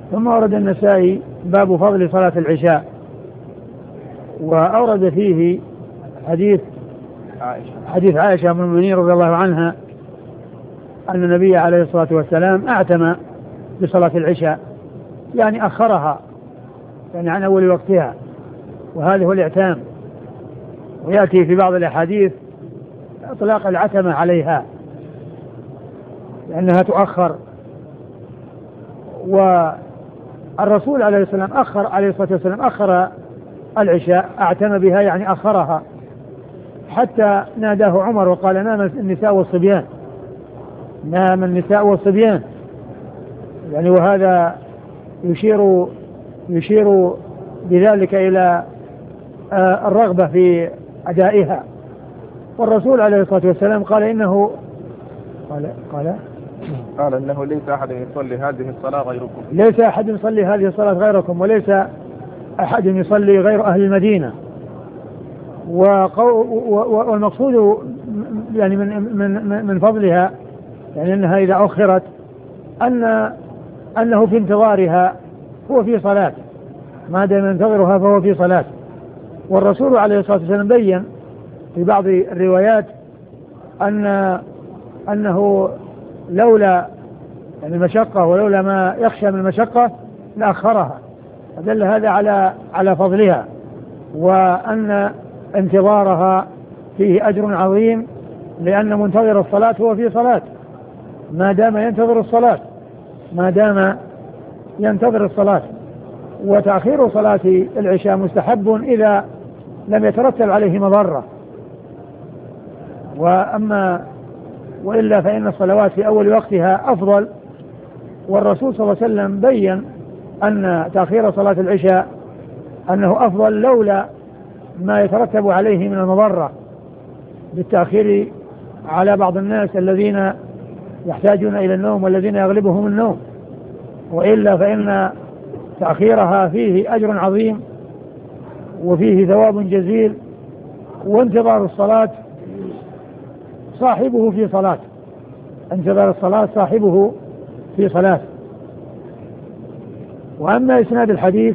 ثم ورد النسائي باب فضل صلاة العشاء، وأورد فيه حديث عائشة من المؤمنين رضي الله عنها أن النبي عليه الصلاة والسلام أعتم بصلاة العشاء، يعني أخرها يعني عن أول وقتها، وهذا هو الإعتام. ويأتي في بعض الأحاديث إطلاق العتمة عليها لأنها تؤخر. والرسول عليه الصلاة والسلام أخر العشاء، أعتم بها يعني أخرها، حتى ناداه عمر وقال نام النساء والصبيان، نام النساء والصبيان، يعني وهذا يشير بذلك إلى الرغبة في أدائها. والرسول عليه الصلاة والسلام قال إنه قال إنه ليس أحد يصلي هذه الصلاة غيركم، ليس أحد يصلي هذه الصلاة غيركم، وليس أحد يصلي غير أهل المدينة. والمقصود يعني من فضلها يعني أنها إذا أخرت أنه في انتظارها هو في صلاة، ما دام ينتظرها فهو في صلاة. والرسول عليه الصلاة والسلام بين في بعض الروايات أنه لولا يعني المشقة ولولا ما يخشى من المشقة لأخرها، فدل هذا على فضلها، وأن انتظارها فيه أجر عظيم، لأن منتظر الصلاة هو في صلاة ما دام ينتظر الصلاة. وتأخير صلاة العشاء مستحب إذا لم يترتب عليه مضرة، وإلا فإن الصلوات في أول وقتها أفضل. والرسول صلى الله عليه وسلم بين أن تأخير صلاة العشاء أنه أفضل لولا ما يترتب عليه من المضرة بالتأخير على بعض الناس الذين يحتاجون إلى النوم والذين يغلبهم النوم، وإلا فإن تأخيرها فيه أجر عظيم وفيه ثواب جزيل. وانتظار الصلاة صاحبه في صلاة، انتظار الصلاة صاحبه في صلاة. وأما إسناد الحديث